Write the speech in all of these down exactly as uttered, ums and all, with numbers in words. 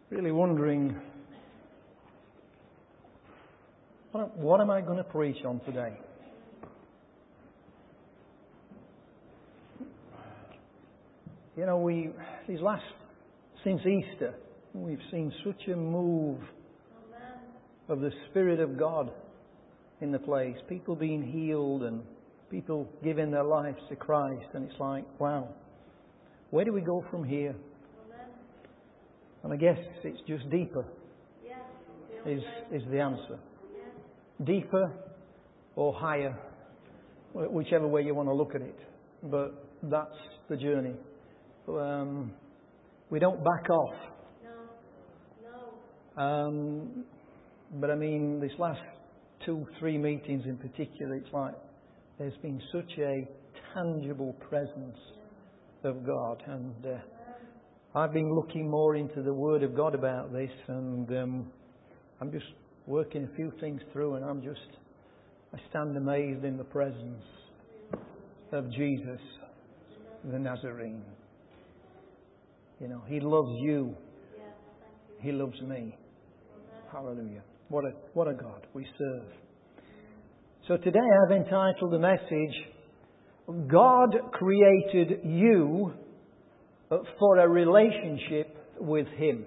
really wondering, what, what am I going to preach on today? You know, we these last, since Easter, we've seen such a move of the Spirit of God in the place. People being healed and people giving their lives to Christ. And it's like, wow, where do we go from here? And I guess it's just deeper is, is the answer. Deeper or higher, whichever way you want to look at it. But that's the journey. Um, we don't back off. No. No. Um, but I mean, this last two, three meetings in particular, it's like there's been such a tangible presence of God. And uh, I've been looking more into the Word of God about this, and um, I'm just working a few things through, and I'm just, I stand amazed in the presence of Jesus, the Nazarene. You know, He loves you. He loves me. Hallelujah. What a, what a God we serve. So today I've entitled the message, God created you for a relationship with Him.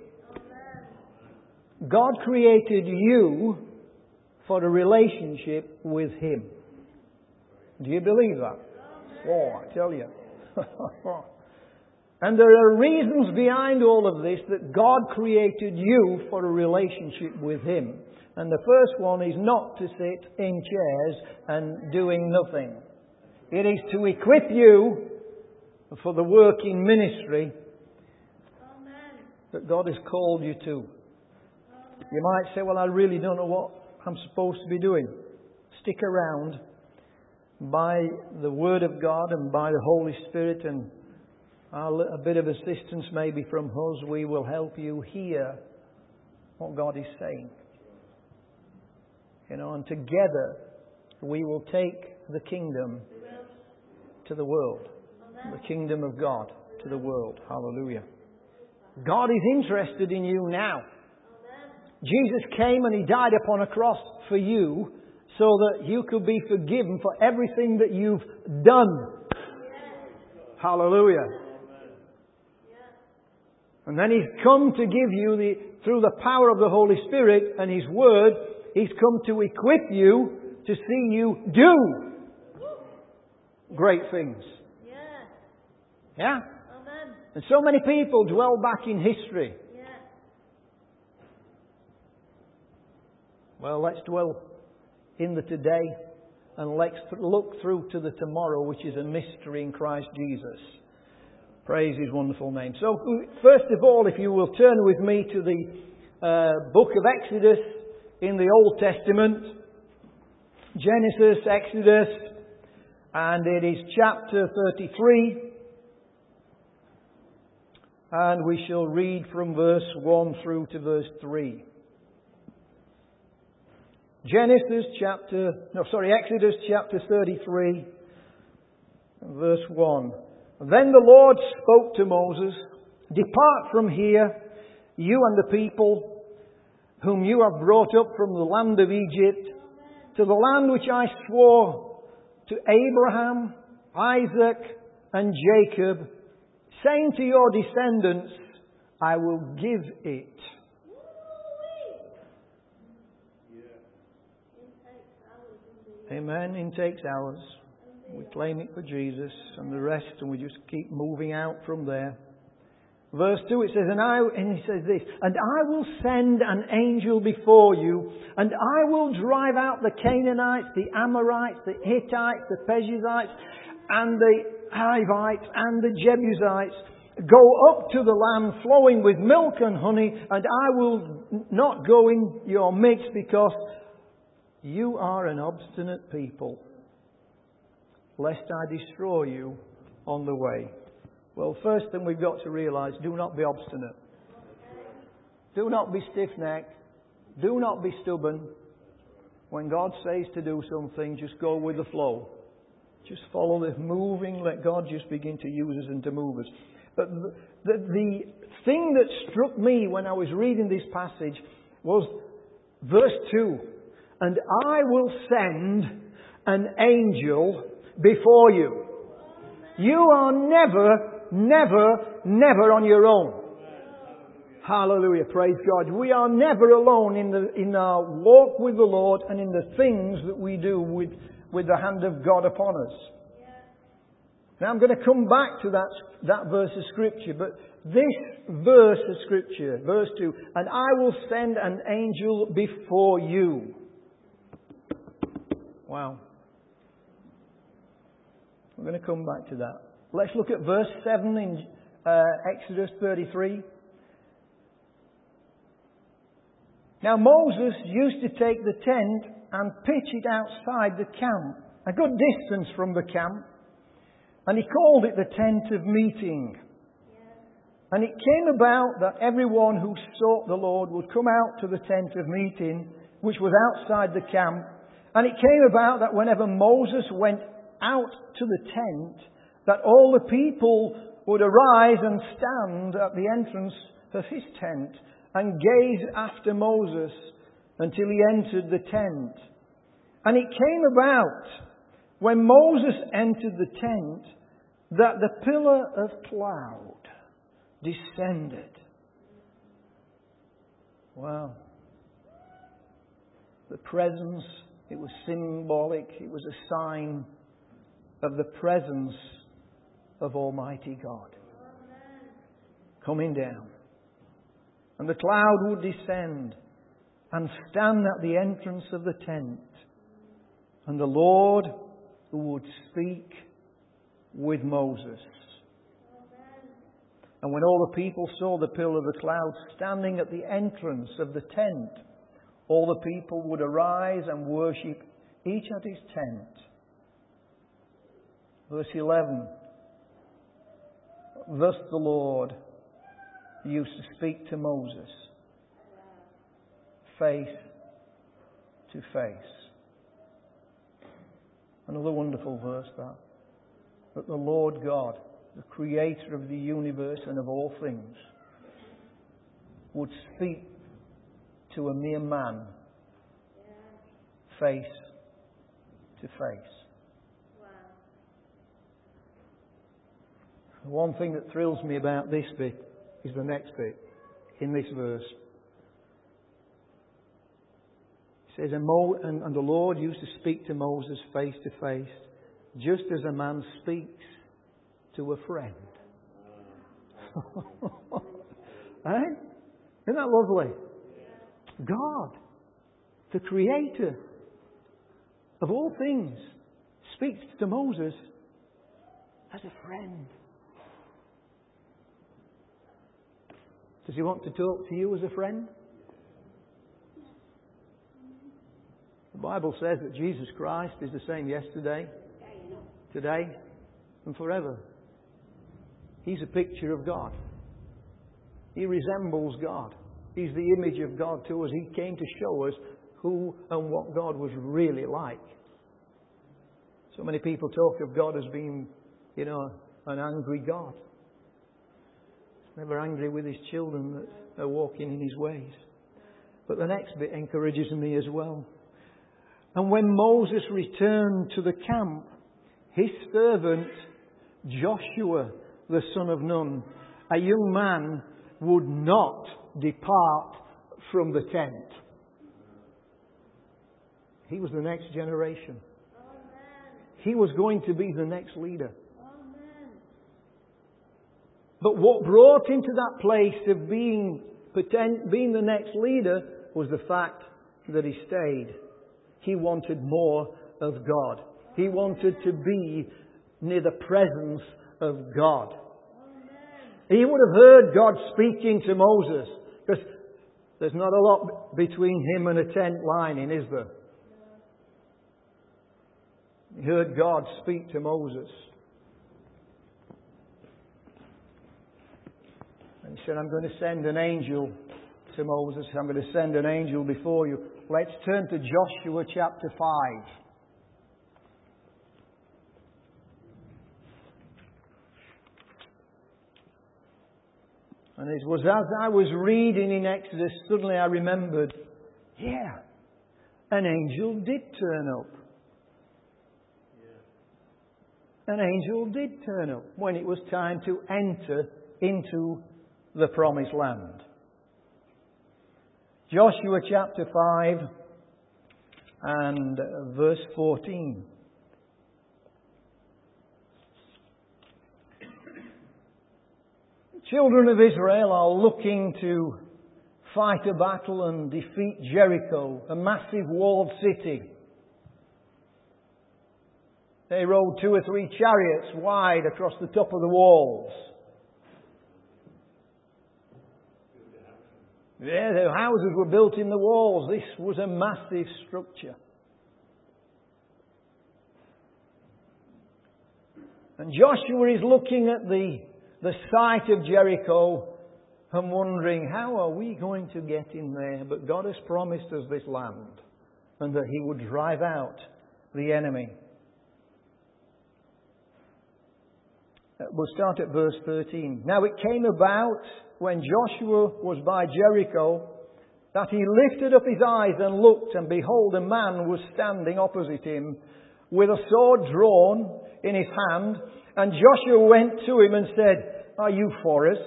God created you for a relationship with Him. Do you believe that? Oh, I tell you. And there are reasons behind all of this that God created you for a relationship with Him. And the first one is not to sit in chairs and doing nothing. It is to equip you for the work in ministry that God has called you to. You might say, well, I really don't know what I'm supposed to be doing. Stick around by the Word of God and by the Holy Spirit, and a bit of assistance maybe from us. We will help you hear what God is saying. You know, and together we will take the kingdom to the world. The kingdom of God to the world. Hallelujah. God is interested in you now. Jesus came and He died upon a cross for you so that you could be forgiven for everything that you've done. Hallelujah. And then He's come to give you, the through the power of the Holy Spirit and His Word, He's come to equip you to see you do great things. Yeah? Amen. And so many people dwell back in history. Yeah. Well, let's dwell in the today and let's look through to the tomorrow, which is a mystery in Christ Jesus. Praise His wonderful name. So, first of all, if you will turn with me to the uh, book of Exodus in the Old Testament. Genesis, Exodus, and it is chapter thirty-three. And we shall read from verse one through to verse three. Genesis chapter, no, sorry, Exodus chapter thirty-three, verse one. Then the Lord spoke to Moses, "Depart from here, you and the people whom you have brought up from the land of Egypt, to the land which I swore to Abraham, Isaac, and Jacob, saying to your descendants, I will give it." Amen. In takes hours. We claim it for Jesus and the rest, and we just keep moving out from there. Verse two, it says, and I, and he says this, "And I will send an angel before you, and I will drive out the Canaanites, the Amorites, the Hittites, the Perizzites, and the Hivites, and the Jebusites. Go up to the land flowing with milk and honey, and I will not go in your midst, because you are an obstinate people, lest I destroy you on the way." Well, first thing we've got to realise, do not be obstinate. Do not be stiff-necked. Do not be stubborn. When God says to do something, just go with the flow. Just follow the moving. Let God just begin to use us and to move us. But the, the, the thing that struck me when I was reading this passage was verse two. And I will send an angel before you. You are never, never, never on your own. Hallelujah. Praise God. We are never alone in the in our walk with the Lord and in the things that we do with, with the hand of God upon us. Yeah. Now I'm going to come back to that, that verse of Scripture, but this verse of Scripture, verse two, and I will send an angel before you. Wow. We're going to come back to that. Let's look at verse seven in uh, Exodus thirty-three. Now Moses used to take the tent and pitch it outside the camp, a good distance from the camp, and he called it the tent of meeting. And it came about that everyone who sought the Lord would come out to the tent of meeting, which was outside the camp. And it came about that whenever Moses went out to the tent, that all the people would arise and stand at the entrance of his tent and gaze after Moses until he entered the tent. And it came about when Moses entered the tent that the pillar of cloud descended. Wow. The presence, it was symbolic, it was a sign of the presence of Almighty God coming down. And the cloud would descend and stand at the entrance of the tent. And the Lord would speak with Moses. And when all the people saw the pillar of the cloud standing at the entrance of the tent, all the people would arise and worship, each at his tent. Verse eleven. Thus the Lord used to speak to Moses face to face. Another wonderful verse that. That the Lord God, the creator of the universe and of all things, would speak to a mere man face to face. Wow. The one thing that thrills me about this bit is the next bit in this verse. It says, and, Mo- and, and the Lord used to speak to Moses face to face, just as a man speaks to a friend. Eh? Isn't that lovely? God, the creator of all things, speaks to Moses as a friend. Does he want to talk to you as a friend? The Bible says that Jesus Christ is the same yesterday, today, and forever. He's a picture of God. He resembles God. He's the image of God to us. He came to show us who and what God was really like. So many people talk of God as being, you know, an angry God. He's never angry with his children that are walking in his ways. But the next bit encourages me as well. And when Moses returned to the camp, his servant Joshua, the son of Nun, a young man, would not depart from the tent. He was the next generation. Amen. He was going to be the next leader. Amen. But what brought him to that place of being, being the next leader was the fact that he stayed. He wanted more of God. He wanted to be near the presence of God. He would have heard God speaking to Moses, because there's not a lot between him and a tent lining, is there? He heard God speak to Moses. And he said, I'm going to send an angel to Moses. I'm going to send an angel before you. Let's turn to Joshua chapter five. And it was as I was reading in Exodus, suddenly I remembered, yeah, an angel did turn up. An angel did turn up when it was time to enter into the promised land. Joshua chapter five and verse fourteen. Children of Israel are looking to fight a battle and defeat Jericho, a massive walled city. They rode two or three chariots wide across the top of the walls. Yeah, the houses were built in the walls. This was a massive structure. And Joshua is looking at the, the site of Jericho and wondering, how are we going to get in there? But God has promised us this land and that He would drive out the enemy. We'll start at verse thirteen. Now it came about when Joshua was by Jericho that he lifted up his eyes and looked, and behold, a man was standing opposite him with a sword drawn in his hand. And Joshua went to him and said, "Are you for us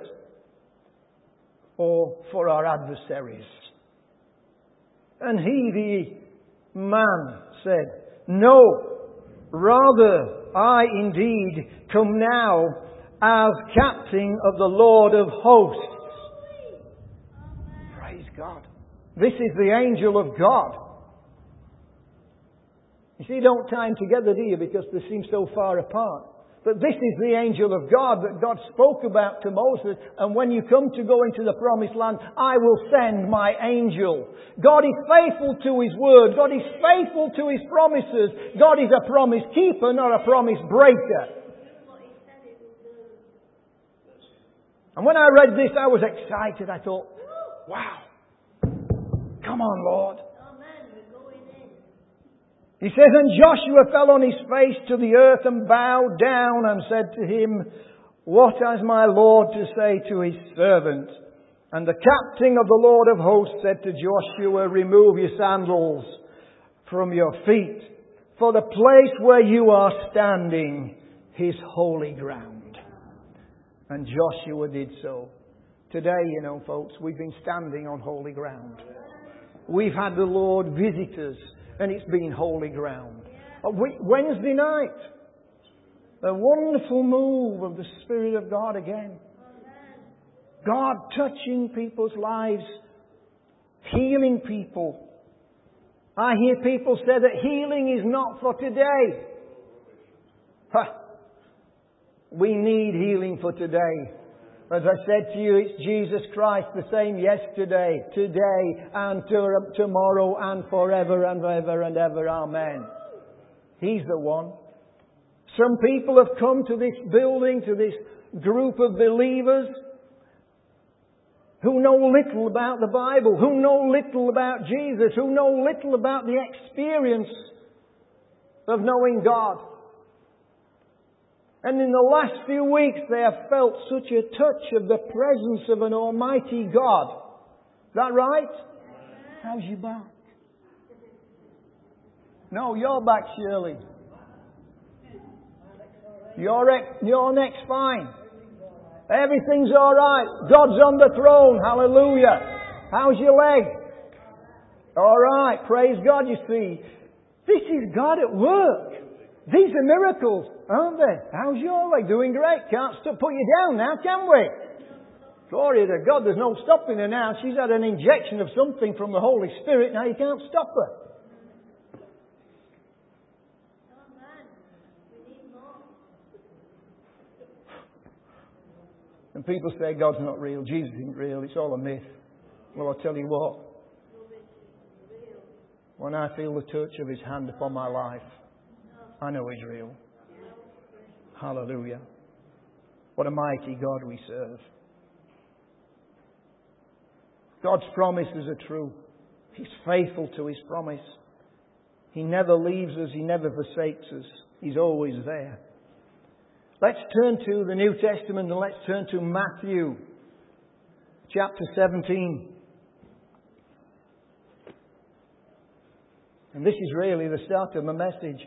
or for our adversaries?" And he, the man, said, "No, rather I indeed come now as captain of the Lord of hosts." Praise God. This is the angel of God. You see, don't tie them together, do you? Because they seem so far apart. But this is the angel of God that God spoke about to Moses. And when you come to go into the promised land, I will send my angel. God is faithful to His word. God is faithful to His promises. God is a promise keeper, not a promise breaker. And when I read this, I was excited. I thought, wow. Come on, Lord. He says, "And Joshua fell on his face to the earth and bowed down and said to him, What has my Lord to say to his servant? And the captain of the Lord of hosts said to Joshua, Remove your sandals from your feet, for the place where you are standing is holy ground." And Joshua did so. Today, you know, folks, we've been standing on holy ground. We've had the Lord visit us, and it's been holy ground. Wednesday night, a wonderful move of the Spirit of God again. God touching people's lives, healing people. I hear people say that healing is not for today. Huh. We need healing for today. As I said to you, it's Jesus Christ, the same yesterday, today, and to, tomorrow, and forever and ever and ever. Amen. He's the one. Some people have come to this building, to this group of believers who know little about the Bible, who know little about Jesus, who know little about the experience of knowing God. And in the last few weeks they have felt such a touch of the presence of an almighty God. Is that right? How's your back? No, your back, Shirley. Your, your neck's fine. Everything's all right. God's on the throne. Hallelujah. How's your leg? All right. Praise God, you see. This is God at work. These are miracles, aren't they? How's your leg? Doing great. Can't stop, put you down now, can we? Glory to God. There's no stopping her now. She's had an injection of something from the Holy Spirit. Now you can't stop her. And people say God's not real. Jesus isn't real. It's all a myth. Well, I'll tell you what. When I feel the touch of His hand upon my life, I know He's real. Hallelujah. What a mighty God we serve. God's promises are true. He's faithful to His promise. He never leaves us. He never forsakes us. He's always there. Let's turn to the New Testament and let's turn to Matthew chapter seventeen. And this is really the start of my message.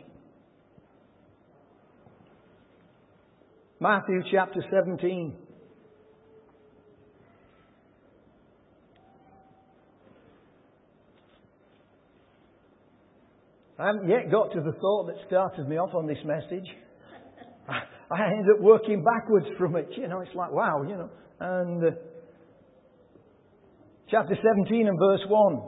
Matthew chapter seventeen. I haven't yet got to the thought that started me off on this message. I ended up working backwards from it. You know, it's like, wow, you know. And uh, chapter seventeen and verse one.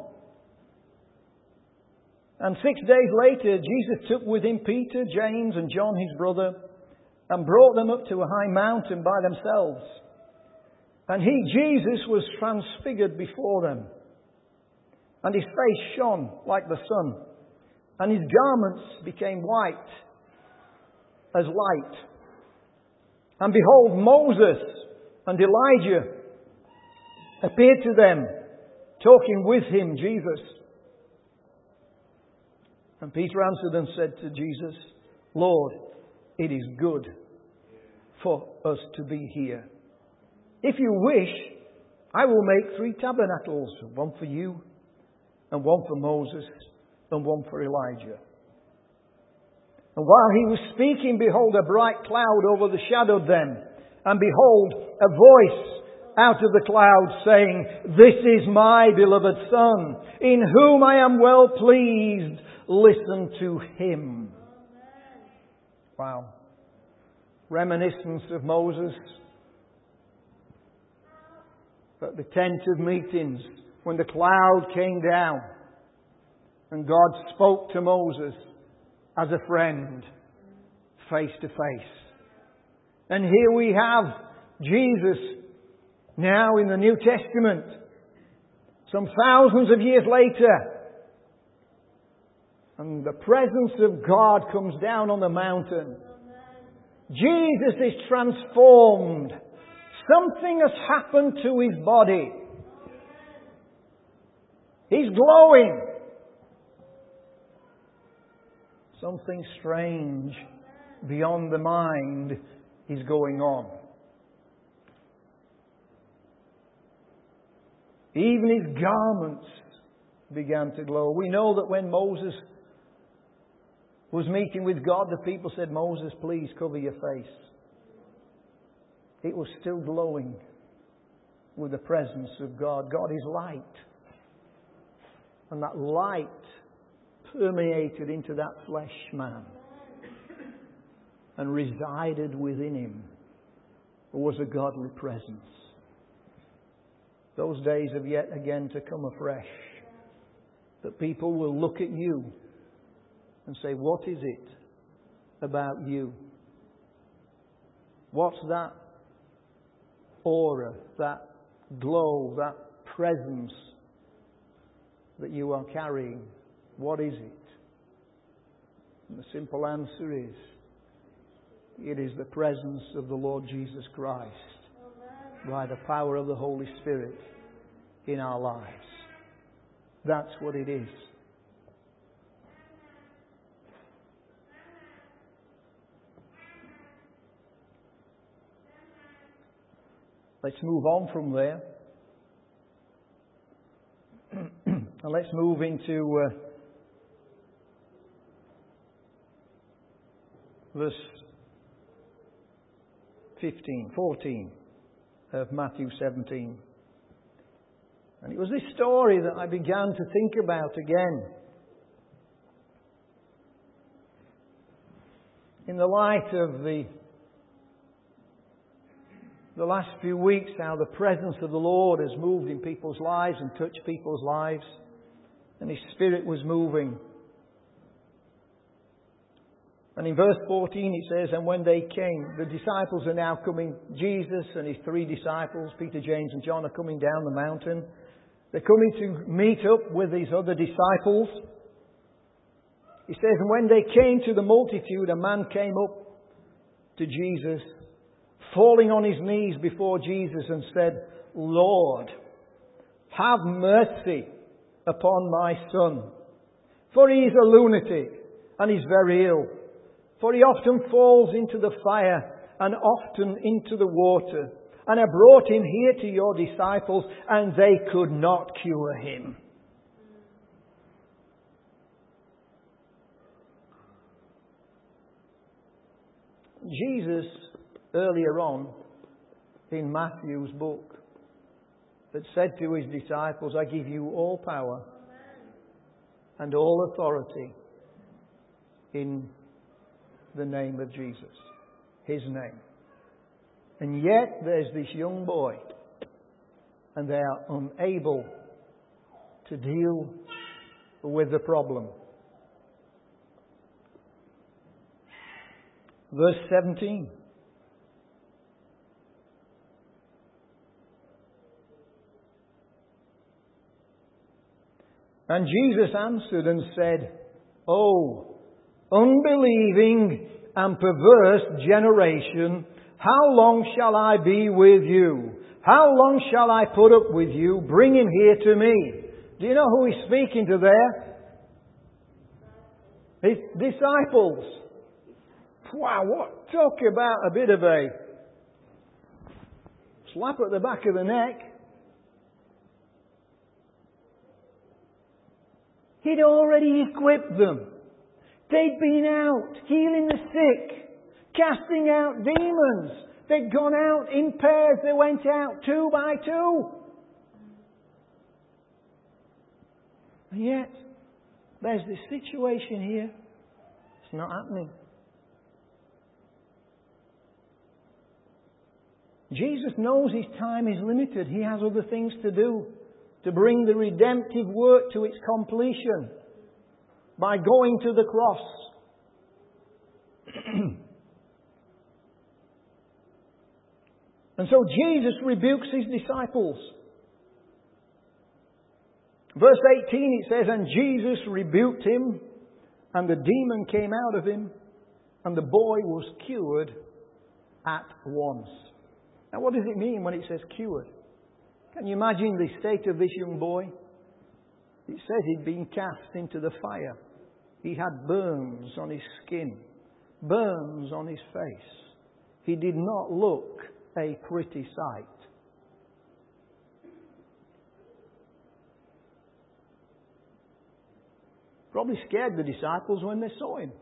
And six days later, Jesus took with him Peter, James and John his brother, and brought them up to a high mountain by themselves. And he, Jesus, was transfigured before them. And his face shone like the sun. And his garments became white as light. And behold, Moses and Elijah appeared to them, talking with him, Jesus. And Peter answered and said to Jesus, Lord, it is good for us to be here. If you wish, I will make three tabernacles, one for you, and one for Moses, and one for Elijah. And while he was speaking, behold, a bright cloud overshadowed them. And behold, a voice out of the cloud saying, This is my beloved Son, in whom I am well pleased. Listen to him. Wow. Reminiscence of Moses at the tent of meetings when the cloud came down and God spoke to Moses as a friend, face to face. And here we have Jesus now in the New Testament, some thousands of years later. And the presence of God comes down on the mountain. Jesus is transformed. Something has happened to his body. He's glowing. Something strange beyond the mind is going on. Even his garments began to glow. We know that when Moses was meeting with God, the people said, Moses, please cover your face. It was still glowing with the presence of God. God is light. And that light permeated into that flesh man and resided within him. There was a godly presence. Those days have yet again to come afresh. That people will look at you and say, what is it about you? What's that aura, that glow, that presence that you are carrying? What is it? And the simple answer is, it is the presence of the Lord Jesus Christ by the power of the Holy Spirit in our lives. That's what it is. Let's move on from there. And let's move into uh, verse fifteen, fourteen of Matthew seventeen. And it was this story that I began to think about again. In the light of the the last few weeks, how the presence of the Lord has moved in people's lives and touched people's lives. And His Spirit was moving. And in verse fourteen it says, and when they came, the disciples are now coming, Jesus and His three disciples, Peter, James and John, are coming down the mountain. They're coming to meet up with His other disciples. He says, and when they came to the multitude, a man came up to Jesus, falling on his knees before Jesus and said, Lord, have mercy upon my son, for he is a lunatic and is very ill. For he often falls into the fire and often into the water. And I brought him here to your disciples, and they could not cure him. Jesus, earlier on in Matthew's book, had said to his disciples, I give you all power and all authority in the name of Jesus, His name. And yet there's this young boy, and they are unable to deal with the problem. Verse seventeen. And Jesus answered and said, O unbelieving and perverse generation, how long shall I be with you? How long shall I put up with you? Bring him here to me. Do you know who he's speaking to there? His disciples. Wow, what? Talk about a bit of a slap at the back of the neck. He'd already equipped them. They'd been out healing the sick, casting out demons. They'd gone out in pairs. They went out two by two. And yet, there's this situation here. It's not happening. Jesus knows his time is limited. He has other things to do to bring the redemptive work to its completion by going to the cross. And so Jesus rebukes his disciples. Verse eighteen it says, And Jesus rebuked him, and the demon came out of him, and the boy was cured at once. Now what does it mean when it says cured? Can you imagine the state of this young boy? It says he'd been cast into the fire. He had burns on his skin, burns on his face. He did not look a pretty sight. Probably scared the disciples when they saw him.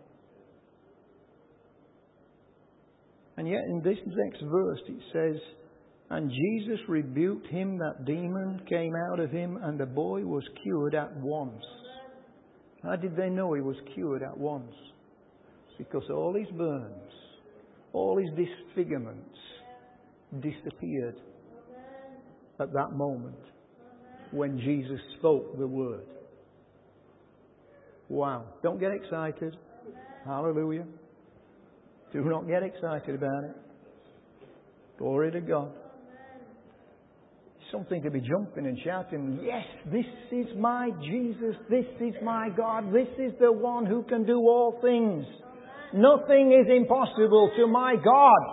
And yet in this next verse it says, And Jesus rebuked him, that demon came out of him, and the boy was cured at once. How did they know he was cured at once? Because all his burns, all his disfigurements disappeared at that moment when Jesus spoke the word. Wow. Don't get excited. Hallelujah. Do not get excited about it. Glory to God. Something to be jumping and shouting, yes, this is my Jesus, this is my God, this is the one who can do all things. Nothing is impossible to my God.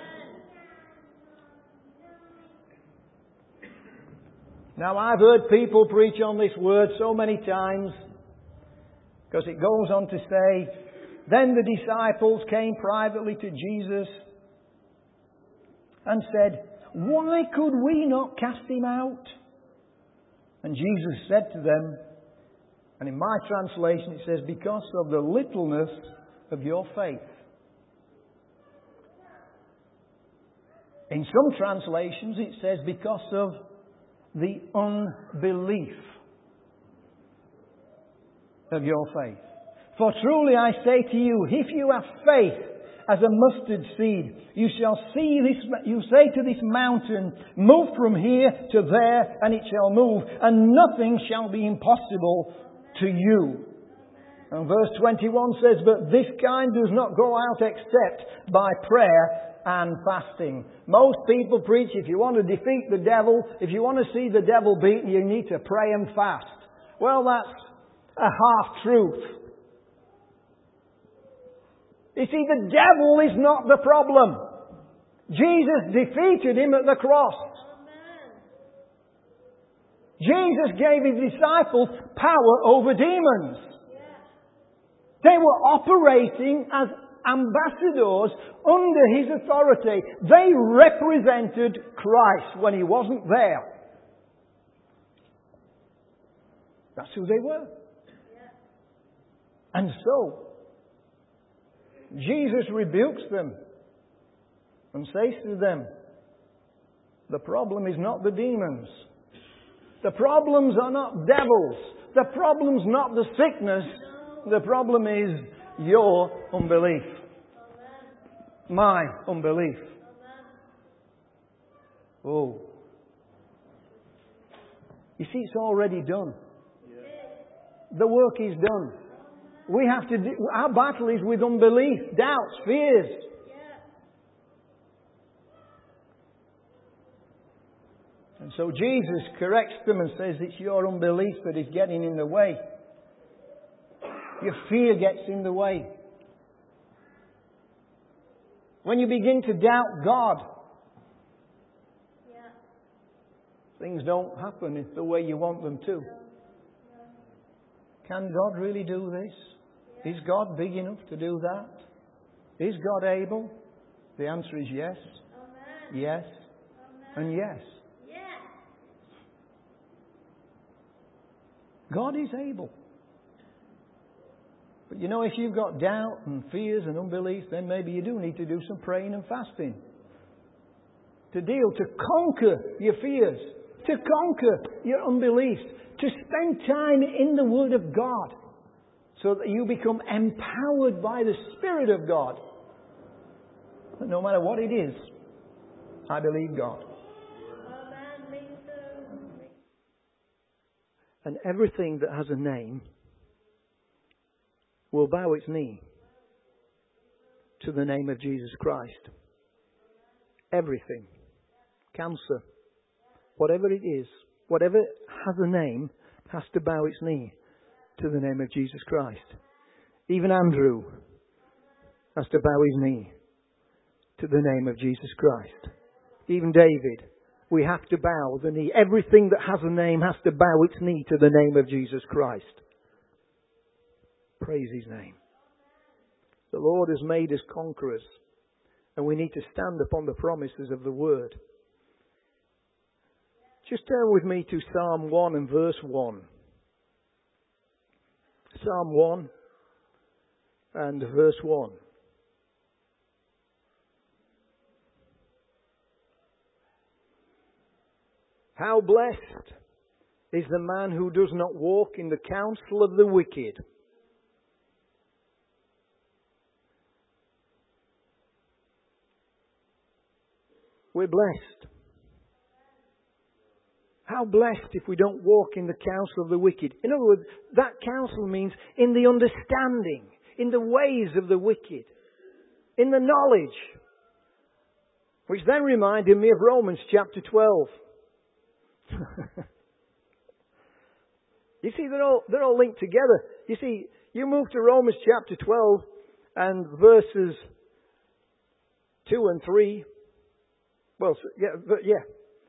Now I've heard people preach on this word so many times, because it goes on to say, Then the disciples came privately to Jesus and said, Why could we not cast him out? And Jesus said to them, and in my translation it says, Because of the littleness of your faith. In some translations it says, Because of the unbelief of your faith. For truly I say to you, if you have faith as a mustard seed, you shall see this, you say to this mountain, move from here to there, and it shall move, and nothing shall be impossible to you. And verse twenty-one says, But this kind does not go out except by prayer and fasting. Most people preach, if you want to defeat the devil, if you want to see the devil beaten, you need to pray and fast. Well, that's a half-truth. You see, the devil is not the problem. Jesus defeated him at the cross. Jesus gave his disciples power over demons. They were operating as ambassadors under His authority. They represented Christ when He wasn't there. That's who they were. And so, Jesus rebukes them and says to them, the problem is not the demons. The problems are not devils. The problem's not the sickness. The problem is your unbelief. My unbelief. Oh. You see, it's already done. The work is done. We have to do, our battle is with unbelief, doubts, fears. And so Jesus corrects them and says it's your unbelief that is getting in the way. Your fear gets in the way. When you begin to doubt God, yeah. things don't happen the way you want them to. Can God really do this? Yeah. Is God big enough to do that? Is God able? The answer is yes. Amen. Yes. Amen. And yes. God is able. But you know, if you've got doubt and fears and unbelief, then maybe you do need to do some praying and fasting. To deal, to conquer your fears, to conquer your unbeliefs, to spend time in the Word of God so that you become empowered by the Spirit of God. But no matter what it is, I believe God. And everything that has a name will bow its knee to the name of Jesus Christ. Everything. Cancer. Whatever it is. Whatever has a name has to bow its knee to the name of Jesus Christ. Even Andrew has to bow his knee to the name of Jesus Christ. Even David. We have to bow the knee. Everything that has a name has to bow its knee to the name of Jesus Christ. Praise His name. The Lord has made us conquerors. And we need to stand upon the promises of the Word. Just turn with me to Psalm one and verse one. Psalm one and verse one. How blessed is the man who does not walk in the counsel of the wicked. We're blessed. How blessed if we don't walk in the counsel of the wicked. In other words, that counsel means in the understanding, in the ways of the wicked, in the knowledge. Which then reminded me of Romans chapter twelve. You see, they're all, they're all linked together. You see, you move to Romans chapter twelve and verses two and three. Well, yeah, yeah.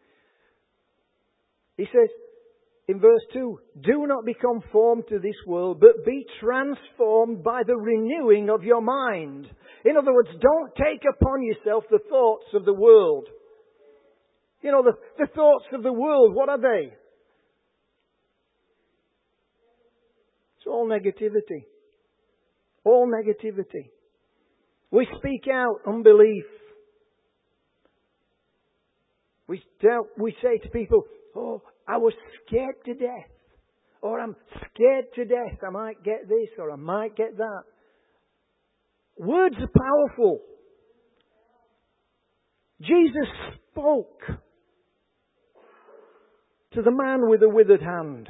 He says in verse two, do not be conformed to this world, but be transformed by the renewing of your mind. In other words, don't take upon yourself the thoughts of the world. You know, the, the thoughts of the world, what are they? It's all negativity. All negativity. We speak out unbelief. We tell, we say to people, oh, I was scared to death. Or I'm scared to death. I might get this or I might get that. Words are powerful. Jesus spoke to the man with the withered hand.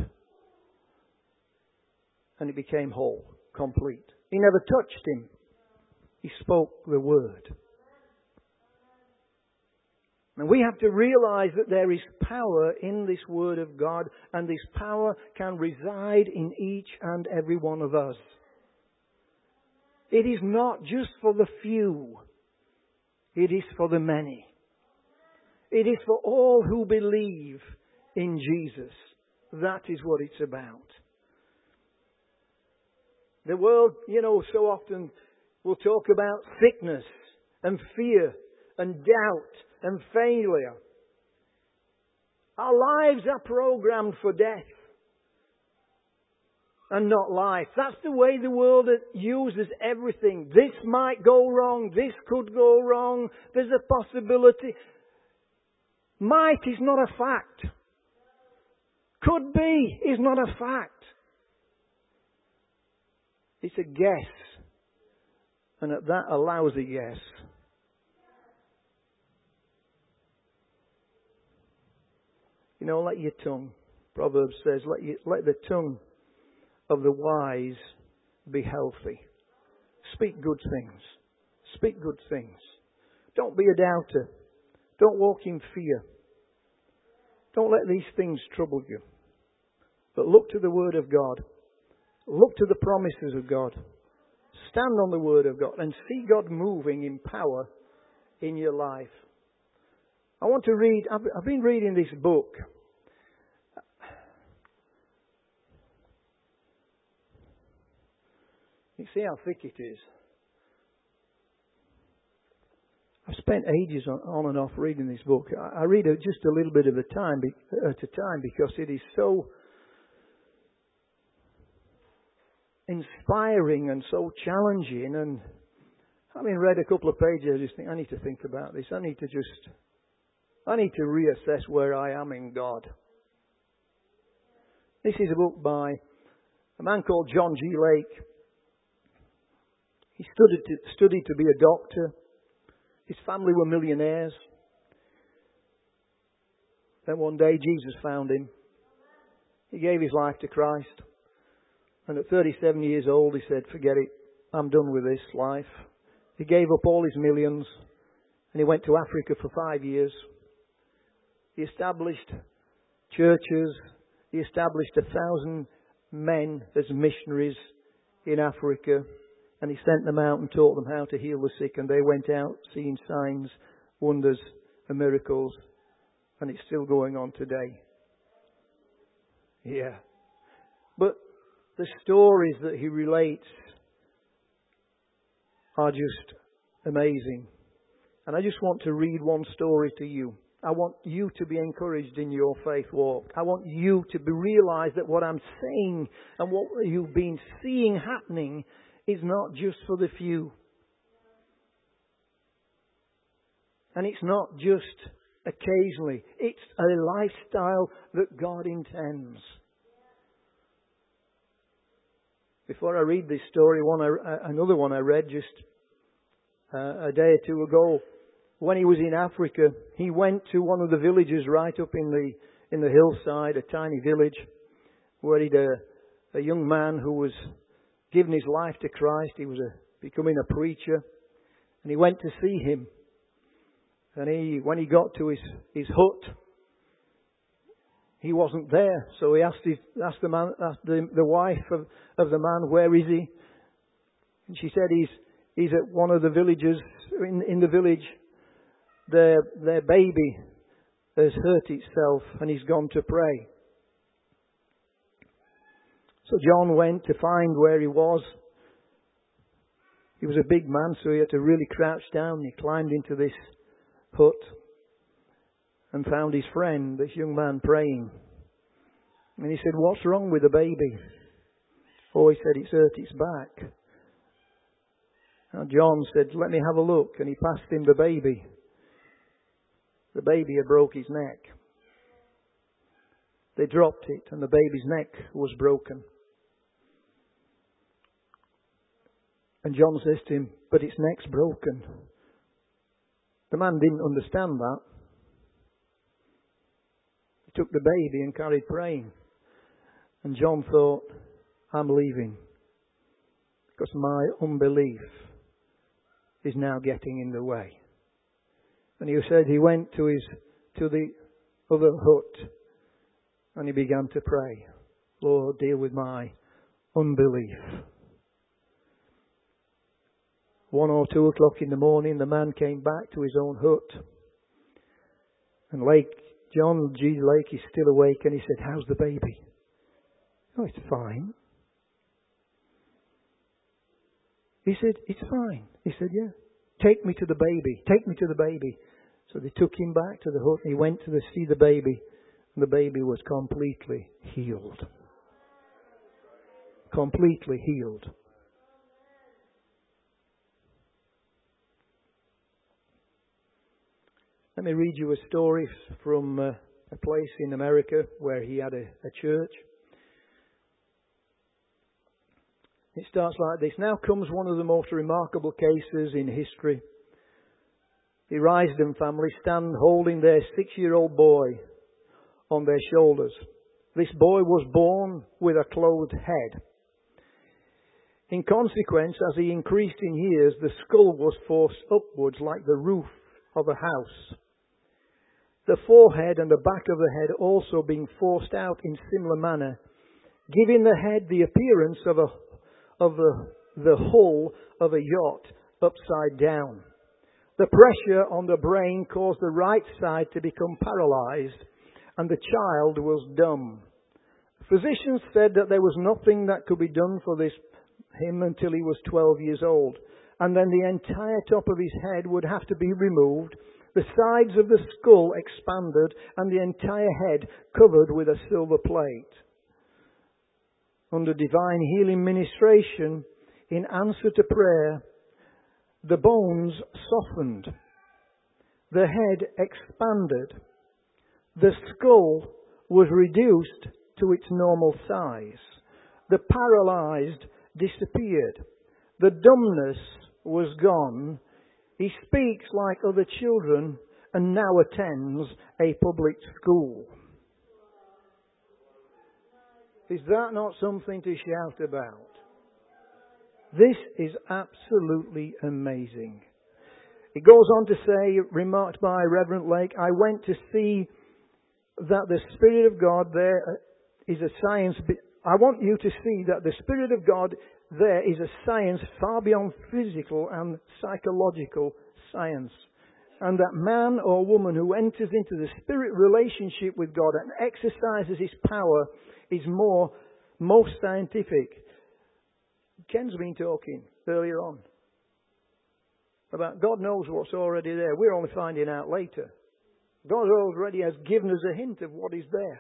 And he became whole, complete. He never touched him. He spoke the word. And we have to realize that there is power in this Word of God, and this power can reside in each and every one of us. It is not just for the few. It is for the many. It is for all who believe in Jesus. That is what it's about. The world, you know, so often We'll talk about sickness and fear and doubt and failure. Our lives are programmed for death and not life. That's the way the world uses everything. This might go wrong. This could go wrong. There's a possibility. Might is not a fact. Could be is not a fact. It's a guess. And at that, a lousy guess. You know, let your tongue, Proverbs says, let, you, let the tongue of the wise be healthy. Speak good things. Speak good things. Don't be a doubter. Don't walk in fear. Don't let these things trouble you. But look to the Word of God. Look to the promises of God. Stand on the Word of God and see God moving in power in your life. I want to read, I've, I've been reading this book. You see how thick it is. I've spent ages on, on and off reading this book. I, I read it just a little bit of a time be, at a time because it is so inspiring and so challenging. And having read a couple of pages, I just think I need to think about this. I need to just, I need to reassess where I am in God. This is a book by a man called John G. Lake. He studied to, studied to be a doctor. His family were millionaires. Then one day Jesus found him. He gave his life to Christ. And at thirty-seven years old he said, forget it, I'm done with this life. He gave up all his millions and he went to Africa for five years. He established churches. He established a thousand men as missionaries in Africa. And he sent them out and taught them how to heal the sick. And they went out seeing signs, wonders and miracles. And it's still going on today. Yeah. But the stories that he relates are just amazing. And I just want to read one story to you. I want you to be encouraged in your faith walk. I want you to be realize that what I'm saying and what you've been seeing happening is not just for the few. And it's not just occasionally. It's a lifestyle that God intends. Before I read this story, one I, another one I read just uh, a day or two ago. When he was in Africa, he went to one of the villages right up in the in the hillside, a tiny village, where he'd a, a young man who was given his life to Christ. He was a, becoming a preacher. And he went to see him. And he, when he got to his, his hut, he wasn't there. So he asked, his, asked, the, man, asked the, the wife of, of the man, where is he? And she said, he's, he's at one of the villages, in, in the village. Their, their baby has hurt itself and he's gone to pray. So John went to find where he was. He was a big man, so he had to really crouch down. He climbed into this hut and found his friend, this young man, praying. And he said, what's wrong with the baby? Oh, he said, it's hurt its back. And John said, let me have a look. And he passed him the baby. The baby had broke his neck. They dropped it and the baby's neck was broken. And John says to him, but its neck's broken. The man didn't understand that. He took the baby and carried praying. And John thought, I'm leaving. Because my unbelief is now getting in the way. And he said he went to his to the other hut and he began to pray, Lord, deal with my unbelief. One or two o'clock in the morning, the man came back to his own hut. And Lake, John G. Lake is still awake and he said, how's the baby? Oh, it's fine. He said, it's fine. He said, yeah. Take me to the baby. Take me to the baby. So they took him back to the hut. He went to the, see the baby. And the baby was completely healed. Completely healed. Let me read you a story from uh, a place in America where he had a, a church. It starts like this. Now comes one of the most remarkable cases in history. The Risden family stand holding their six-year-old boy on their shoulders. This boy was born with a clothed head. In consequence, as he increased in years, the skull was forced upwards like the roof of a house. The forehead and the back of the head also being forced out in similar manner, giving the head the appearance of a of the, the hull of a yacht upside down. The pressure on the brain caused the right side to become paralyzed, and the child was dumb. Physicians said that there was nothing that could be done for this him until he was twelve years old, and then the entire top of his head would have to be removed, the sides of the skull expanded, and the entire head covered with a silver plate. Under divine healing ministration, in answer to prayer, the bones softened, the head expanded, the skull was reduced to its normal size, the paralyzed disappeared, the dumbness was gone. He speaks like other children and now attends a public school. Is that not something to shout about? This is absolutely amazing. It goes on to say, remarked by Reverend Lake, I went to see that the Spirit of God there is a science. I want you to see that the Spirit of God there is a science far beyond physical and psychological science. And that man or woman who enters into the Spirit relationship with God and exercises His power is more, most scientific. Ken's been talking earlier on about God knows what's already there. We're only finding out later. God already has given us a hint of what is there.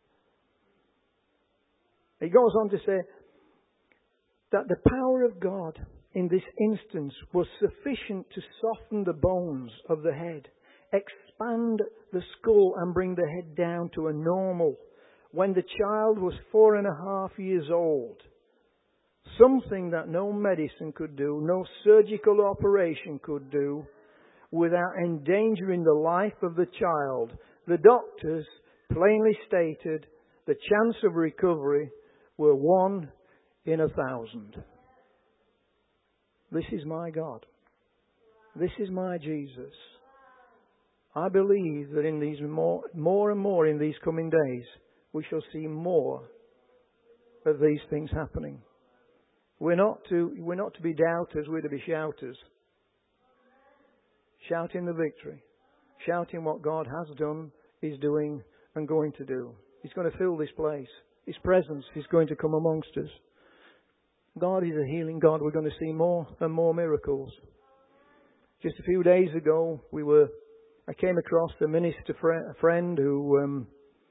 He goes on to say that the power of God in this instance was sufficient to soften the bones of the head, expand the skull and bring the head down to a normal when the child was four and a half years old. Something that no medicine could do, no surgical operation could do without endangering the life of the child. The doctors plainly stated the chance of recovery were one in a thousand. This is my God. This is my Jesus. I believe that in these more, more and more in these coming days, we shall see more of these things happening. We're not to, we're not to be doubters, we're to be shouters. Shouting the victory. Shouting what God has done, is doing, and going to do. He's going to fill this place. His presence is going to come amongst us. God is a healing God. We're going to see more and more miracles. Just a few days ago, we were. I came across a minister fr- a friend who um,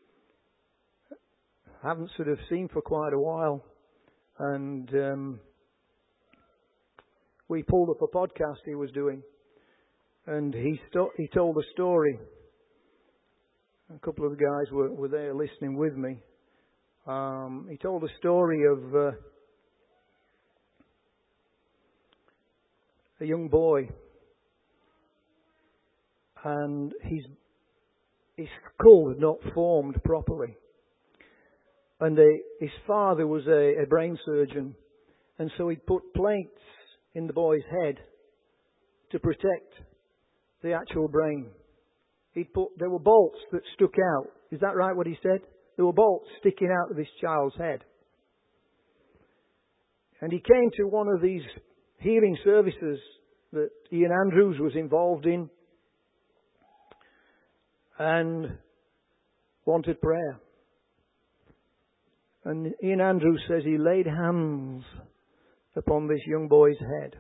I haven't sort of seen for quite a while, and um, we pulled up a podcast he was doing, and he sto- he told a story. A couple of the guys were, were there listening with me. Um, he told a story of uh, a young boy, and his his skull had not formed properly, and a, his father was a, a brain surgeon, and so he put plates in the boy's head to protect the actual brain. He put there were bolts that stuck out. Is that right? What he said? There were bolts sticking out of this child's head, and he came to one of these healing services that Ian Andrews was involved in and wanted prayer. And Ian Andrews says he laid hands upon this young boy's head.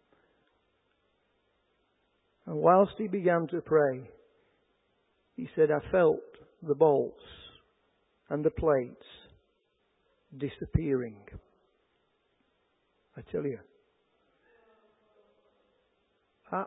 And whilst he began to pray, he said, I felt the bolts and the plates disappearing. I tell you, I,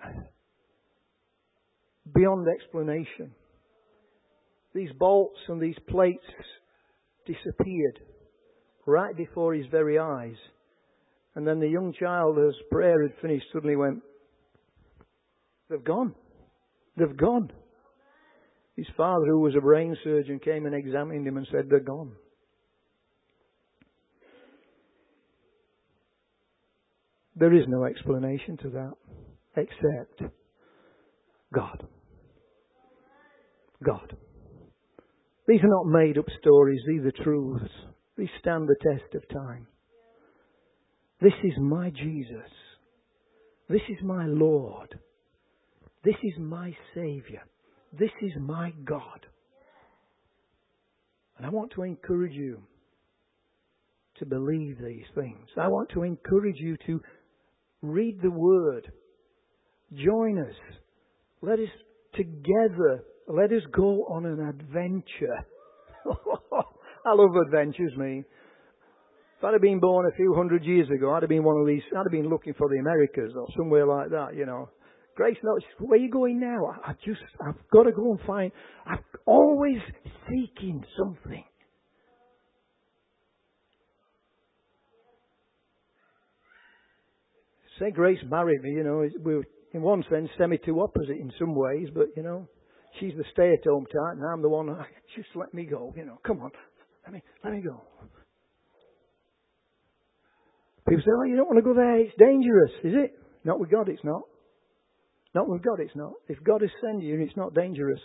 beyond explanation, these bolts and these plates disappeared right before his very eyes. And then the young child, as prayer had finished, suddenly went, they've gone. They've gone. His father, who was a brain surgeon, came and examined him and said, they're gone. There is no explanation to that except God. God. These are not made up stories, these are truths. These stand the test of time. This is my Jesus. This is my Lord. This is my Saviour. This is my God. And I want to encourage you to believe these things. I want to encourage you to read the Word. Join us. Let us together, let us go on an adventure. I love adventures, me. If I'd have been born a few hundred years ago, I'd have been one of these, I'd have been looking for the Americas or somewhere like that, you know. Grace, no, where are you going now? I, I just, I've got to go and find, I'm always seeking something. Say Grace married me, you know, we were in one sense semi-two opposite in some ways, but, you know, she's the stay-at-home type and I'm the one, just let me go, you know, come on, let me, let me go. People say, oh, you don't want to go there, it's dangerous, is it? Not with God, it's not. Not with God, it's not. If God has sent you, it's not dangerous.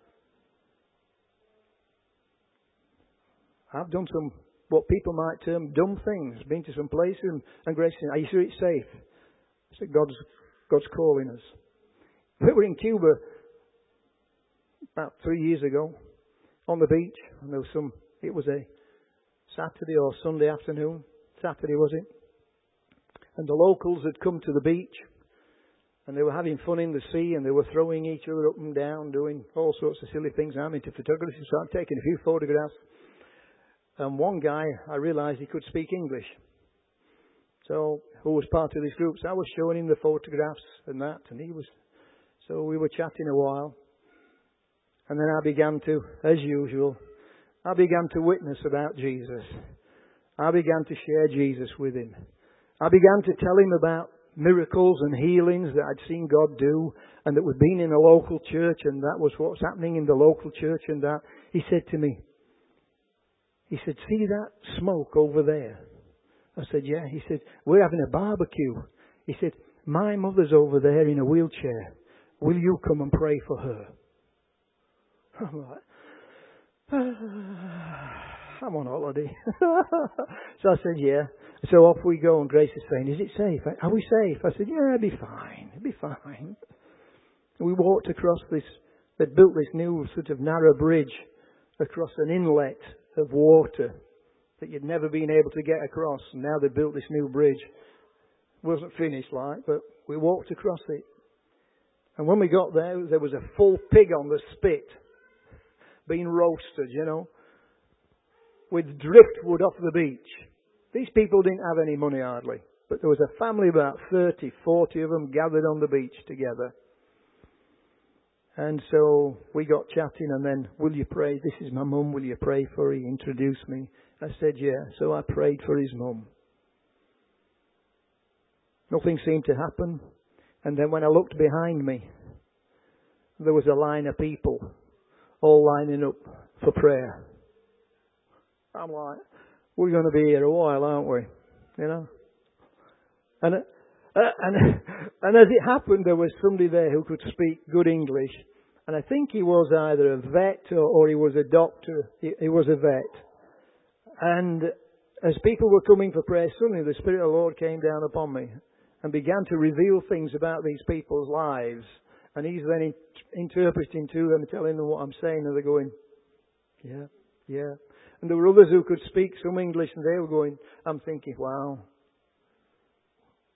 I've done some, what people might term dumb things, been to some places and, and Grace said, are you sure it's safe? I said, God's, God's calling us. We were in Cuba about three years ago on the beach, and there was some, it was a Saturday or Sunday afternoon. Saturday, was it? And the locals had come to the beach and they were having fun in the sea and they were throwing each other up and down, doing all sorts of silly things. I'm into photography, so I'm taking a few photographs. And one guy, I realised he could speak English. So, who was part of this group. So I was showing him the photographs and that, and he was, so we were chatting a while. And then I began to, as usual, I began to witness about Jesus. I began to share Jesus with him. I began to tell him about miracles and healings that I'd seen God do and that we'd been in a local church and that was what was happening in the local church and that. He said to me, he said, see that smoke over there? I said, yeah. He said, we're having a barbecue. He said, my mother's over there in a wheelchair. Will you come and pray for her? I'm like, ah, I'm on holiday. So I said, yeah. So off we go, and Grace is saying, is it safe? Are we safe? I said, yeah, it'll be fine. It'll be fine. And we walked across this, they'd built this new sort of narrow bridge across an inlet of water that you'd never been able to get across. And now they've built this new bridge. It wasn't finished like, but we walked across it. And when we got there, there was a full pig on the spit being roasted, you know, with driftwood off the beach. These people didn't have any money hardly, but there was a family, about thirty, forty of them gathered on the beach together. And so we got chatting and then, will you pray? This is my mum, will you pray for her? He introduced me. I said, yeah. So I prayed for his mum. Nothing seemed to happen. And then when I looked behind me, there was a line of people all lining up for prayer. I'm like, we're going to be here a while, aren't we? You know? And, uh, and, and as it happened, there was somebody there who could speak good English. And I think he was either a vet or, or he was a doctor. He, he was a vet. And as people were coming for prayer, suddenly the Spirit of the Lord came down upon me and began to reveal things about these people's lives. And he's then in, interpreting to them, telling them what I'm saying, and they're going, yeah, yeah. And there were others who could speak some English, and they were going, I'm thinking, wow,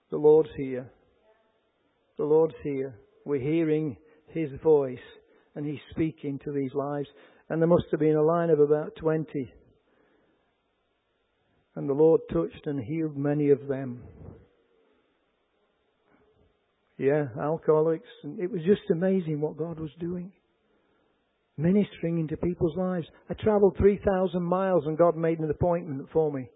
The Lord's here. The Lord's here. We're hearing His voice and He's speaking to these lives. And there must have been a line of about twenty. And the Lord touched and healed many of them. Yeah, alcoholics. And it was just amazing what God was doing. Ministering into people's lives. I travelled three thousand miles and God made an appointment for me.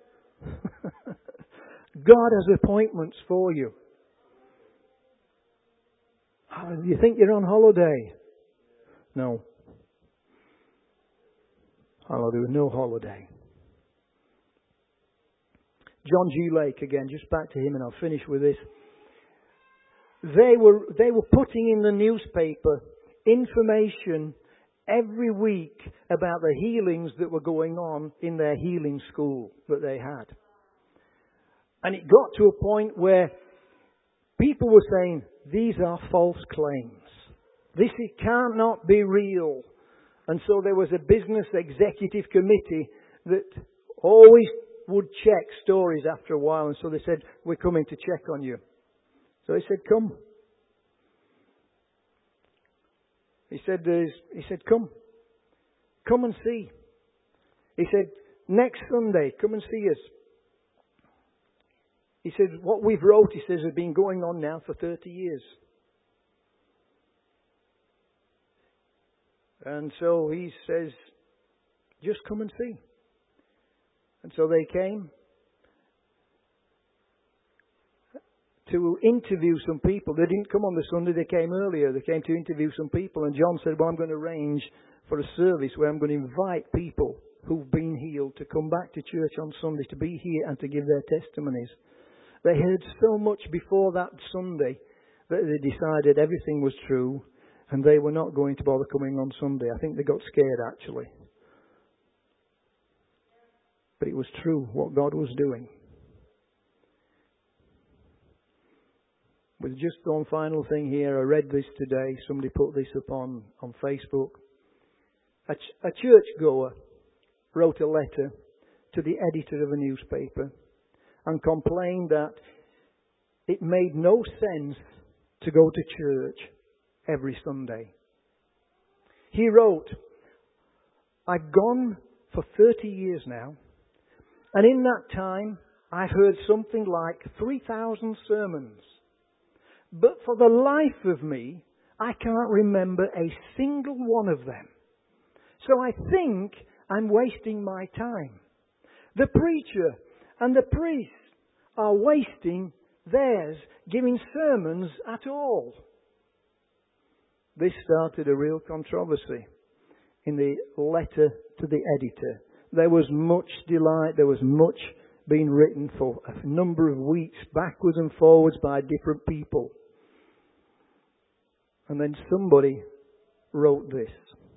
God has appointments for you. You think you're on holiday? No. Hallelujah, no holiday. John G. Lake again, just back to him and I'll finish with this. They were, they were putting in the newspaper information every week about the healings that were going on in their healing school that they had. And it got to a point where people were saying, these are false claims. This it cannot be real. And so there was a business executive committee that always would check stories after a while. And so they said, we're coming to check on you. So he said, come. He said, he said, come. Come and see. He said, next Sunday, come and see us. He said, what we've wrote, he says, has been going on now for thirty years. And so he says, just come and see. And so they came to interview some people. They didn't come on the Sunday, they came earlier. They came to interview some people. And John said, well, I'm going to arrange for a service where I'm going to invite people who've been healed to come back to church on Sunday, to be here and to give their testimonies. They heard so much before that Sunday that they decided everything was true and they were not going to bother coming on Sunday. I think they got scared actually. But it was true what God was doing. With just one final thing here, I read this today. Somebody put this up on, on Facebook. A, ch- a churchgoer wrote a letter to the editor of a newspaper and complained that it made no sense to go to church every Sunday. He wrote, I've gone for thirty years now, and in that time I've heard something like three thousand sermons. But for the life of me, I can't remember a single one of them. So I think I'm wasting my time. The preacher and the priest are wasting theirs, giving sermons at all. This started a real controversy in the letter to the editor. There was much delight, there was much being written for a number of weeks, backwards and forwards by different people. And then somebody wrote this.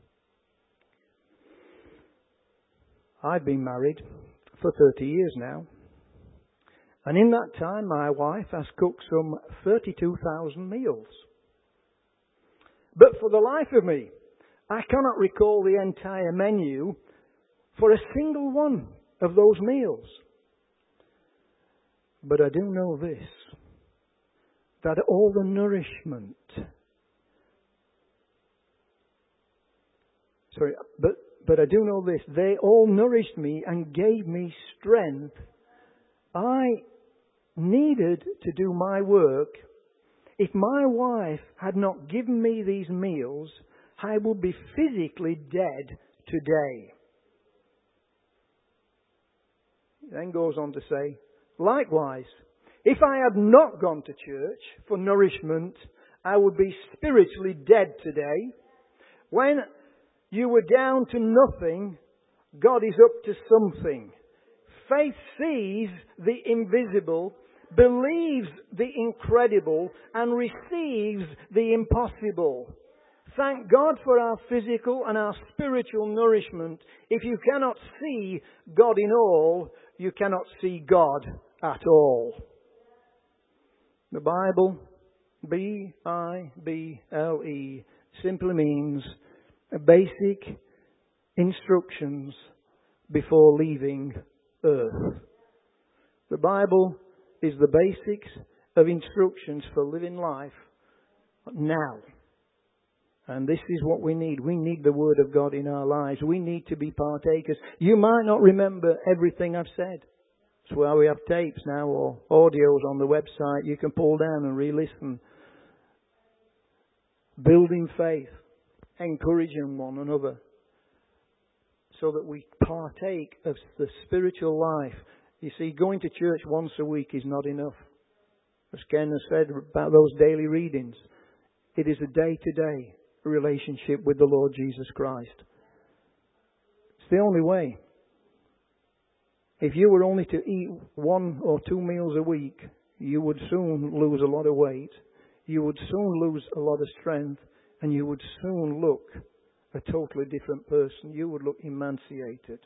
I've been married for thirty years now. And in that time, my wife has cooked some thirty-two thousand meals. But for the life of me, I cannot recall the entire menu for a single one of those meals. But I do know this, that all the nourishment, sorry, but, but I do know this, they all nourished me and gave me strength. I needed to do my work. If my wife had not given me these meals, I would be physically dead today. He then goes on to say, likewise, if I had not gone to church for nourishment, I would be spiritually dead today. When you were down to nothing, God is up to something. Faith sees the invisible, believes the incredible, and receives the impossible. Thank God for our physical and our spiritual nourishment. If you cannot see God in all, you cannot see God at all. The Bible, B I B L E, simply means basic instructions before leaving earth. The Bible is the basics of instructions for living life now. And this is what we need. We need the Word of God in our lives. We need to be partakers. You might not remember everything I've said. That's why we have tapes now or audios on the website. You can pull down and re-listen. Building faith. Encouraging one another. So that we partake of the spiritual life. You see, going to church once a week is not enough. As Ken has said about those daily readings, it is a day-to-day relationship with the Lord Jesus Christ. It's the only way. If you were only to eat one or two meals a week, you would soon lose a lot of weight. You would soon lose a lot of strength. And you would soon look a totally different person. You would look emaciated.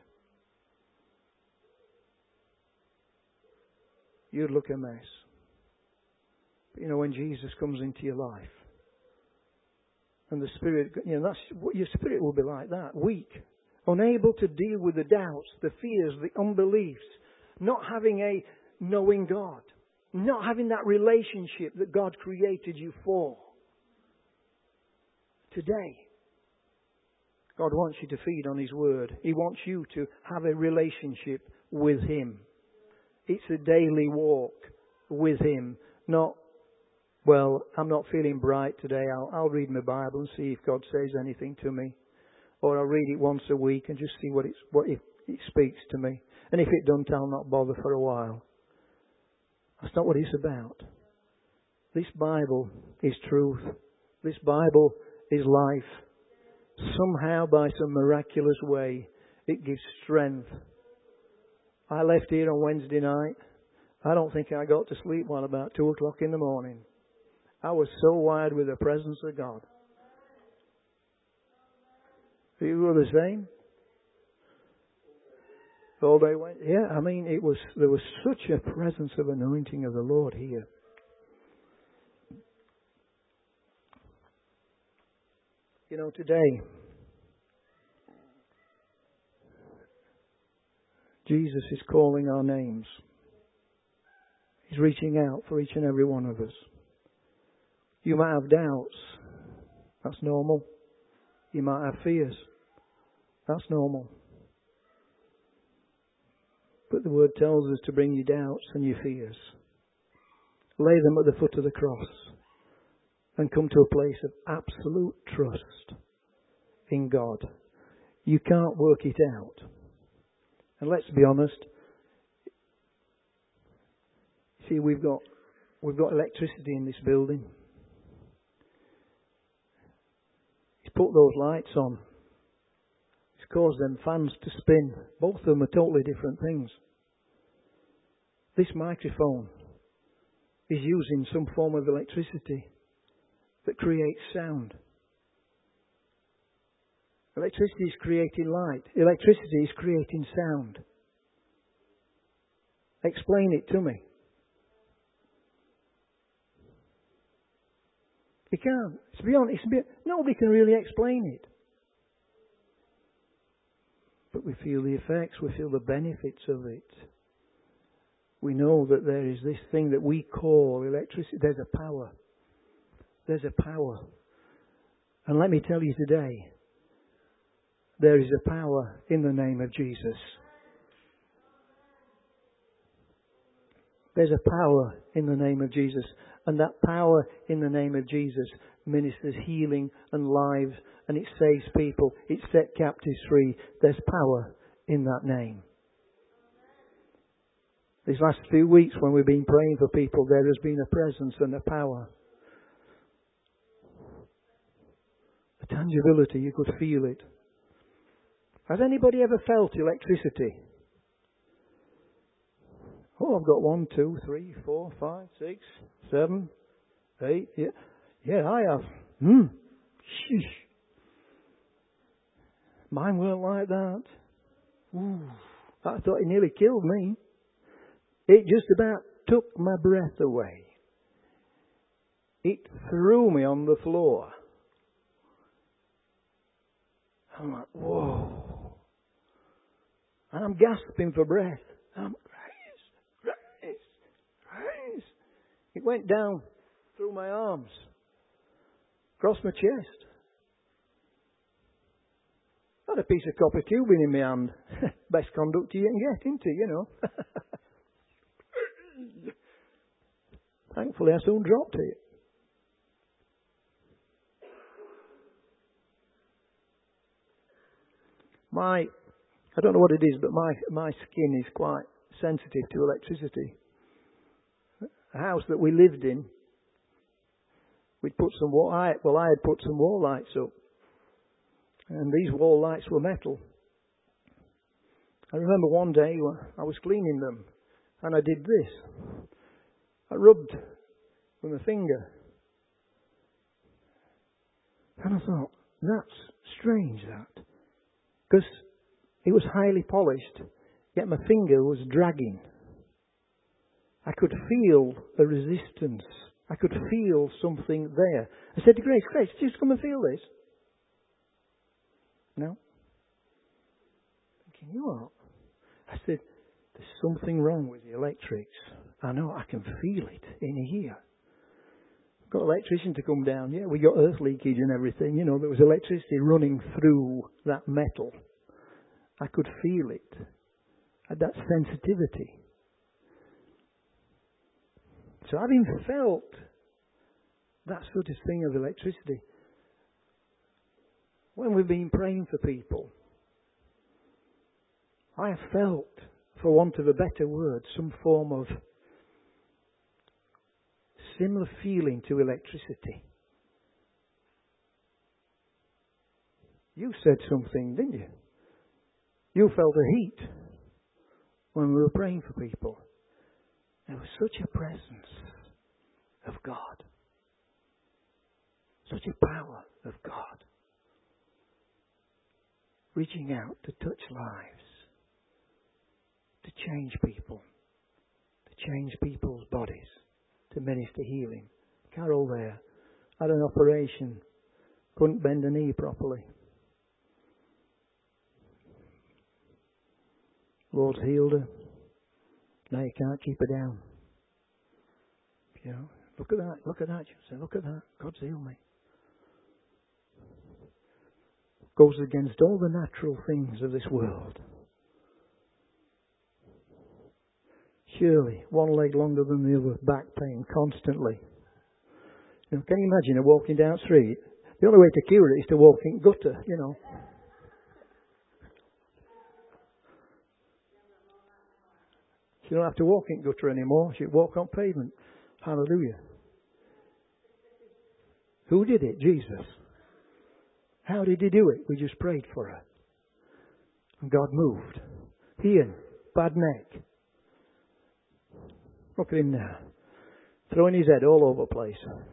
You'd look a mess. But you know, when Jesus comes into your life, and the Spirit, you know, that's what your spirit will be like that. Weak. Unable to deal with the doubts, the fears, the unbeliefs. Not having a knowing God. Not having that relationship that God created you for. Today, God wants you to feed on His Word. He wants you to have a relationship with Him. It's a daily walk with Him. Not, well, I'm not feeling bright today. I'll, I'll read my Bible and see if God says anything to me. Or I'll read it once a week and just see what, it's, what it, it speaks to me. And if it doesn't, I'll not bother for a while. That's not what it's about. This Bible is truth. This Bible is life. Somehow, by some miraculous way, it gives strength. I left here on Wednesday night. I don't think I got to sleep until about two o'clock in the morning. I was so wired with the presence of God. You were the same? All day went. Yeah, I mean, it was. There was such a presence of anointing of the Lord here. You know, today, Jesus is calling our names. He's reaching out for each and every one of us. You might have doubts. That's normal. You might have fears. That's normal. But the Word tells us to bring your doubts and your fears. Lay them at the foot of the cross. And come to a place of absolute trust in God. You can't work it out. And let's be honest. See, we've got we've got electricity in this building. He's put those lights on. He's caused them fans to spin. Both of them are totally different things. This microphone is using some form of electricity that creates sound. Electricity is creating light. Electricity is creating sound. Explain it to me. You can't. It's beyond, it's beyond, nobody can really explain it. But we feel the effects, we feel the benefits of it. We know that there is this thing that we call electricity. There's a power. There's a power. And let me tell you today, there is a power in the name of Jesus. There's a power in the name of Jesus. And that power in the name of Jesus ministers healing and lives, and it saves people. It sets captives free. There's power in that name. These last few weeks when we've been praying for people, there has been a presence and a power. A tangibility, you could feel it. Has anybody ever felt electricity? Oh, I've got one, two, three, four, five, six, seven, eight. Yeah, yeah, I have. Hmm. Sheesh. Mine weren't like that. Ooh, I thought it nearly killed me. It just about took my breath away. It threw me on the floor. I'm like, whoa. And I'm gasping for breath. I'm, grace, grace, grace. It went down through my arms, across my chest. I had a piece of copper tubing in my hand. Best conductor you can get, isn't it, you know? Thankfully, I soon dropped it. My, I don't know what it is, but my, my skin is quite sensitive to electricity. The house that we lived in, we'd put some wall, I, well, I had put some wall lights up. And these wall lights were metal. I remember one day I was cleaning them and I did this. I rubbed with my finger. And I thought, that's strange, that. Because it was highly polished, yet my finger was dragging. I could feel a resistance. I could feel something there. I said to Grace, Grace, just come and feel this. No. Thinking, you are. I said, there's something wrong with the electrics. I know, I can feel it in here. Got an electrician to come down. Yeah, we got earth leakage and everything. You know, there was electricity running through that metal. I could feel it. I had that sensitivity. So having felt that sort of thing of electricity, when we've been praying for people, I have felt, for want of a better word, some form of similar feeling to electricity. You said something, didn't you? You felt a heat when we were praying for people. There was such a presence of God. Such a power of God. Reaching out to touch lives. To change people. To change people's bodies. To minister healing. Carol there had an operation. Couldn't bend a knee properly. Lord's healed her. Now you can't keep her down. You know, look at that, look at that. You say, look at that. God's healed me. Goes against all the natural things of this world. Surely, one leg longer than the other, back pain constantly. You know, can you imagine her walking down the street? The only way to cure it is to walk in gutter, you know. She don't have to walk in gutter anymore. She walk on pavement. Hallelujah. Who did it? Jesus. How did he do it? We just prayed for her. And God moved. Ian, bad neck. Look at him now. Throwing his head all over the place.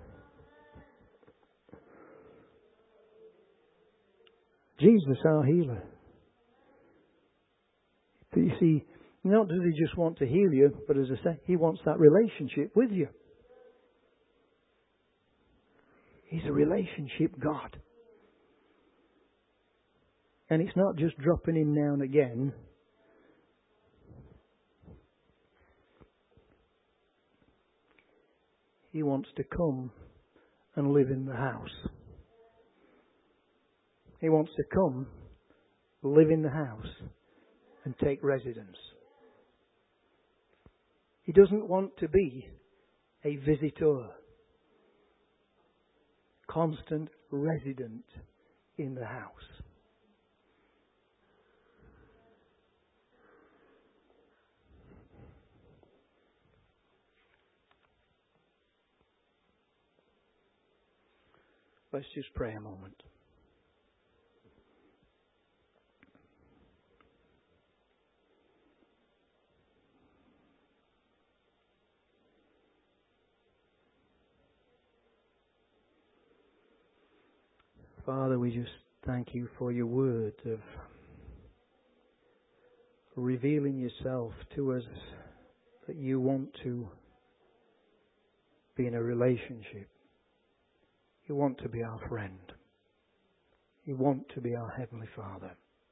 Jesus, our healer. But you see, not does he just want to heal you, but as I say, he wants that relationship with you. He's a relationship God. And it's not just dropping in now and again. He wants to come and live in the house. He wants to come, live in the house, and take residence. He doesn't want to be a visitor. Constant resident in the house. Let's just pray a moment. Father, we just thank you for your word of revealing yourself to us, that you want to be in a relationship. You want to be our friend. You want to be our Heavenly Father.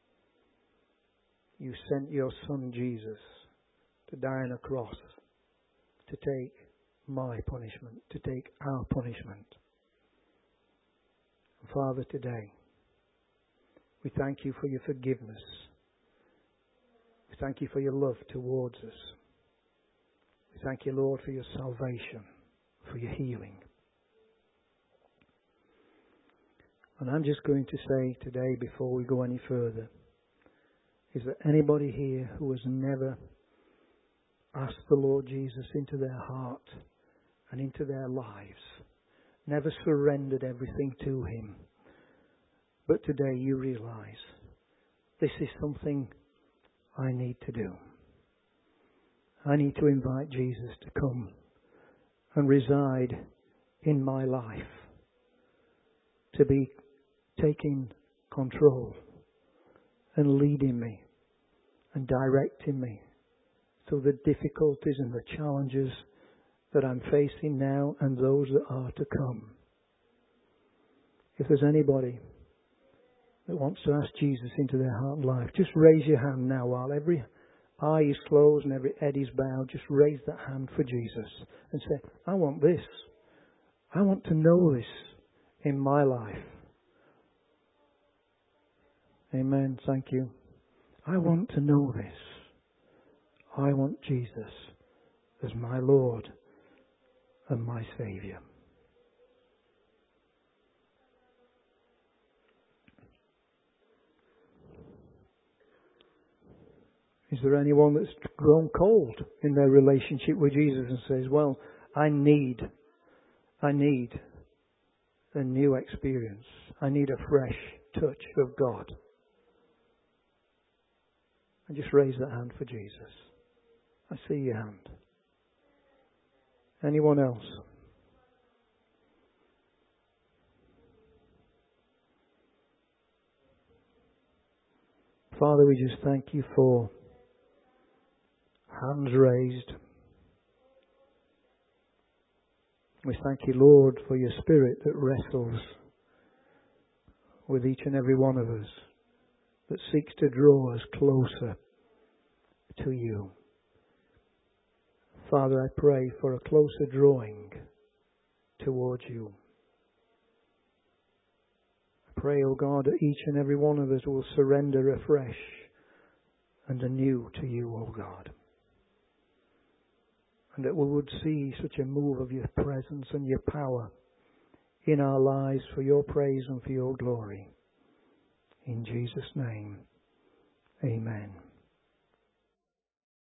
You sent your Son Jesus to die on a cross, to take my punishment, to take our punishment. And Father, today, we thank you for your forgiveness. We thank you for your love towards us. We thank you, Lord, for your salvation, for your healing. And I'm just going to say today, before we go any further, is there anybody here who has never asked the Lord Jesus into their heart and into their lives, never surrendered everything to Him, but today you realize this is something I need to do. I need to invite Jesus to come and reside in my life, to be taking control and leading me and directing me through the difficulties and the challenges that I'm facing now and those that are to come. If there's anybody that wants to ask Jesus into their heart and life, just raise your hand now while every eye is closed and every head is bowed. Just raise that hand for Jesus and say, I want this. I want to know this in my life. Amen. Thank you. I want to know this. I want Jesus as my Lord and my Saviour. Is there anyone that's grown cold in their relationship with Jesus and says, well, I need, I need a new experience. I need a fresh touch of God. And just raise that hand for Jesus. I see your hand. Anyone else? Father, we just thank you for hands raised. We thank you, Lord, for your Spirit that wrestles with each and every one of us, that seeks to draw us closer to you. Father, I pray for a closer drawing towards you. I pray, O God, that each and every one of us will surrender afresh and anew to you, O God. And that we would see such a move of your presence and your power in our lives for your praise and for your glory. In Jesus' name, amen.